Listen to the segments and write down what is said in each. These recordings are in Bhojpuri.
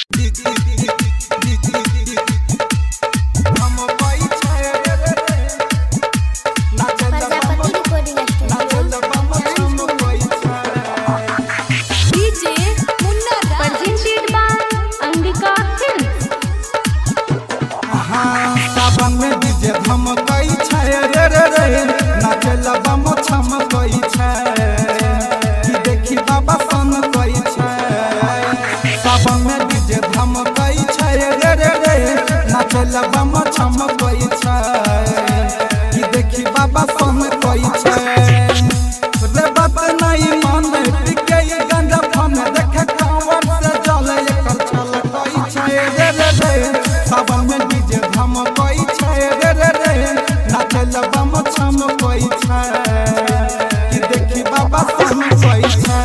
सावन में डीजे धमकई छै रे रे रे नाचल बम छमकई छै कि देखी बाबा सन कई छै। सावन में डीजे धमकई छै रे रे रे नाचल बम छमकई छै कि देखी बाबा सन कई छै। रे बात नहीं माने टिके गंजा फन देखे कांवर से जल एकर छलकई छै रे रे रे। सावन में डीजे धमकई छै रे रे रे नाचल बम छमकई छै कि देखी बाबा सन कई छै।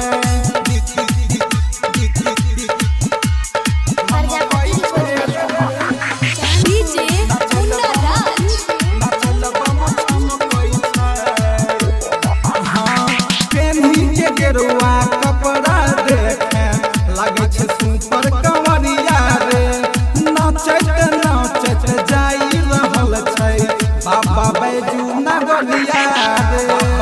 गेरुआ कपड़ा देखे लगे छै सुपर कंवरिया रे नाचत नाचत जाई रहल छै बाबा बैजू नगरिया रे।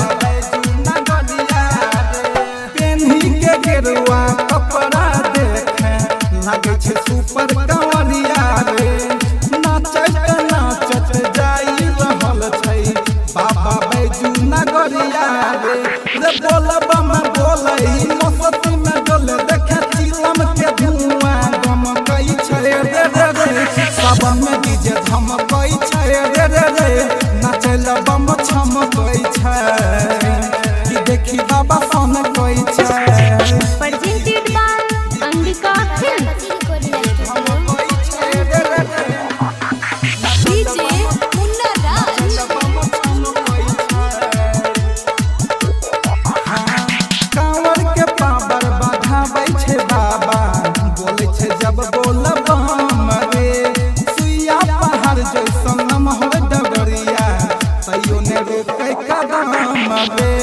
पेन्ही के गेरुआ कपड़ा देखे लगे छै सुपर कंवरिया रे नाचत नाचत जाई रहल छै बाबा बैजू नगरिया रे। बोलबा में बोलै मस्ती में डोले देखे चिलम के धुआं गमकई छै रे रे रे। सावन में डीजे धमकई छै रे रे रे नाचल बम छमकई छै कि देखी बाबा सन कई छै। presented by Angika Films. DJ Munna Raj. कांवर के पावर बढ़ाबै छै बाबा बोले छै जब बोलबम रे सुइया पहाड़ जैसन नमहर डगरिया तैयो ने रोकै कदम रे।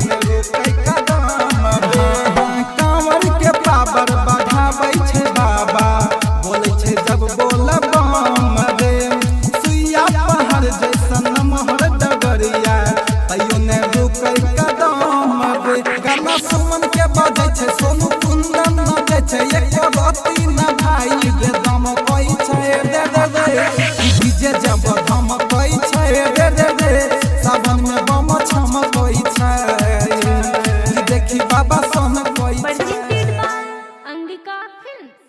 कांवर के पावर बढ़ाबै छै बाबा बोले छै जब बोलबम रे सुइया पहाड़ जैसन नमहर डगरिया तैयो ने रोकै कदम रे। गाना सुमन के बजे छै सोनू कुंदन नचे छै एक रति न भाई रे धमकई छै रे रे रे डीजे जब धमकई छै रे रे रे सावन में बम छमकई छै कि देखी बाबा सन कई छै। Presented by Angika Films.